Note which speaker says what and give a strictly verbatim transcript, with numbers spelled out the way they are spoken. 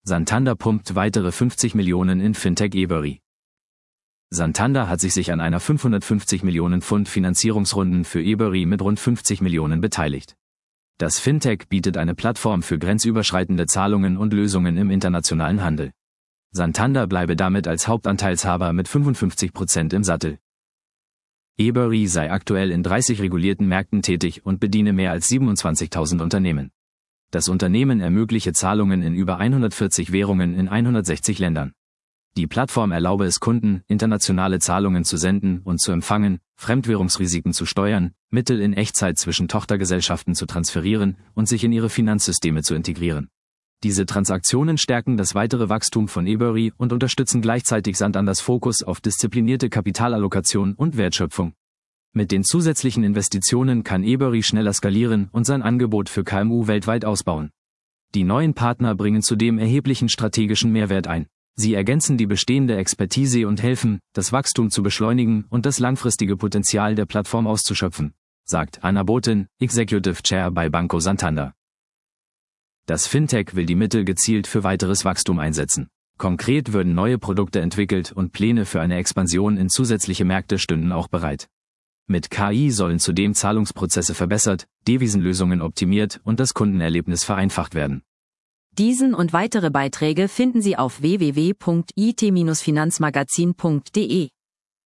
Speaker 1: Santander pumpt weitere fünfzig Millionen in Fintech eBury. Santander hat sich, sich an einer fünfhundertfünfzig Millionen Pfund Finanzierungsrunden für eBury mit rund fünfzig Millionen beteiligt. Das Fintech bietet eine Plattform für grenzüberschreitende Zahlungen und Lösungen im internationalen Handel. Santander bleibe damit als Hauptanteilshaber mit fünfundfünfzig Prozent im Sattel. eBury sei aktuell in dreißig regulierten Märkten tätig und bediene mehr als siebenundzwanzigtausend Unternehmen. Das Unternehmen ermögliche Zahlungen in über hundertvierzig Währungen in hundertsechzig Ländern. Die Plattform erlaube es Kunden, internationale Zahlungen zu senden und zu empfangen, Fremdwährungsrisiken zu steuern, Mittel in Echtzeit zwischen Tochtergesellschaften zu transferieren und sich in ihre Finanzsysteme zu integrieren. Diese Transaktionen stärken das weitere Wachstum von eBury und unterstützen gleichzeitig Santanders Fokus auf disziplinierte Kapitalallokation und Wertschöpfung. Mit den zusätzlichen Investitionen kann eBury schneller skalieren und sein Angebot für K M U weltweit ausbauen. Die neuen Partner bringen zudem erheblichen strategischen Mehrwert ein. Sie ergänzen die bestehende Expertise und helfen, das Wachstum zu beschleunigen und das langfristige Potenzial der Plattform auszuschöpfen, sagt Anna Botin, Executive Chair bei Banco Santander. Das Fintech will die Mittel gezielt für weiteres Wachstum einsetzen. Konkret würden neue Produkte entwickelt und Pläne für eine Expansion in zusätzliche Märkte stünden auch bereit. Mit K I sollen zudem Zahlungsprozesse verbessert, Devisenlösungen optimiert und das Kundenerlebnis vereinfacht werden.
Speaker 2: Diesen und weitere Beiträge finden Sie auf w w w punkt i t Bindestrich finanzmagazin punkt de.